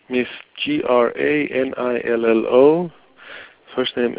Miss Granillo. First name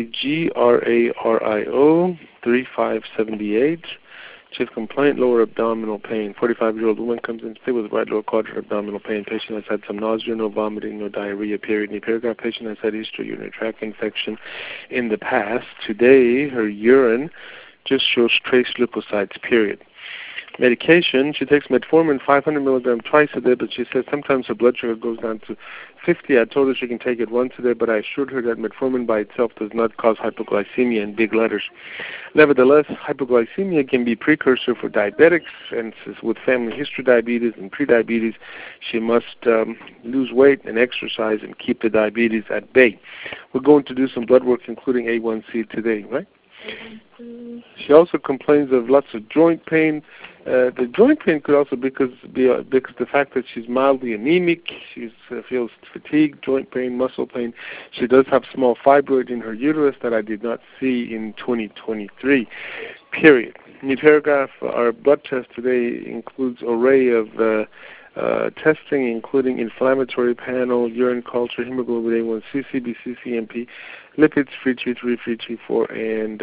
Sagrario, 3578. Chief complaint, lower abdominal pain. 45-year-old woman comes in today with right lower quadrant abdominal pain. Patient has had some nausea, no vomiting, no diarrhea, period. In the paragraph, patient has had history urinary tract infection in the past. Today, her urine just shows trace leukocytes, period. Medication, she takes metformin 500 milligrams twice a day, but she says sometimes her blood sugar goes down to 50. I told her she can take it once a day, but I assured her that metformin by itself does not cause hypoglycemia in big letters. Nevertheless, hypoglycemia can be precursor for diabetics, and with family history diabetes and prediabetes, she must lose weight and exercise and keep the diabetes at bay. We're going to do some blood work, including A1C today, right? She also complains of lots of joint pain. The joint pain could also be because the fact that she's mildly anemic, she feels fatigue, joint pain, muscle pain. She does have small fibroid in her uterus that I did not see in 2023, period. In the paragraph, our blood test today includes an array of testing, including inflammatory panel, urine culture, hemoglobin A1C, CBC, CMP, lipids, free T3, free T4, and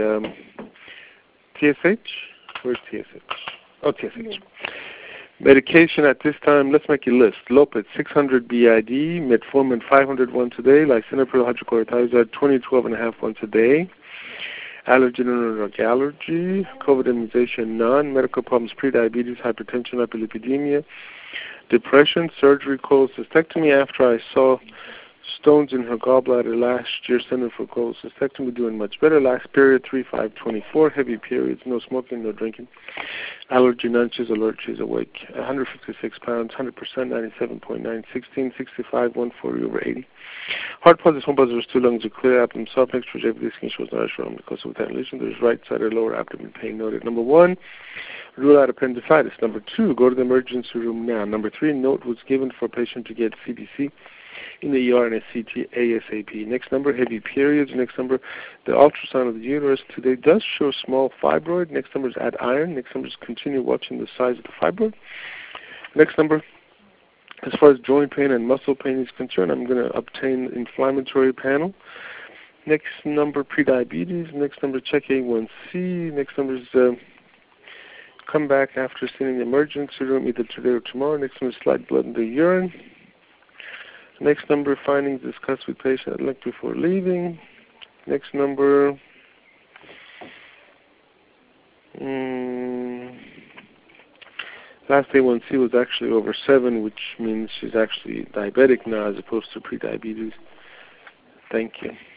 TSH? Where's TSH? Oh, TSH. Mm-hmm. Medication at this time, let's make a list. Lopez, 600 BID, metformin, 500 once a day, lisinopril hydrochlorothiazide, 20-12.5 once a day. Allergen or drug allergy, COVID immunization, none. Medical problems, prediabetes, hypertension, hyperlipidemia, depression, surgery, cholecystectomy after I saw stones in her gallbladder last year, sent her for cholecystectomy, doing much better. Last period, 3/5/24, heavy periods, no smoking, no drinking. Allergy, none, she's alert, she's awake. 156 pounds, 100%, 97.9, 16, 65, 140/80. Heart pauses, home pauses, 2 lungs are clear, abdomen soft, next to the skin shows not shown because of ventilation. There's right side or lower abdomen pain noted. Number 1, rule out appendicitis. Number 2, go to the emergency room now. Number 3, note was given for patient to get CBC in the ER and a CT ASAP. Next number, heavy periods. Next number, the ultrasound of the uterus today does show small fibroid. Next number is add iron. Next number is continue watching the size of the fibroid. Next number, as far as joint pain and muscle pain is concerned, I'm going to obtain inflammatory panel. Next number, prediabetes. Next number, check A1C. Next number is come back after seeing the emergency room either today or tomorrow. Next number is slight blood in the urine. Next number, findings discussed with patient at length before leaving. Next number, last A1C was actually over 7, which means she's actually diabetic now as opposed to prediabetes. Thank you.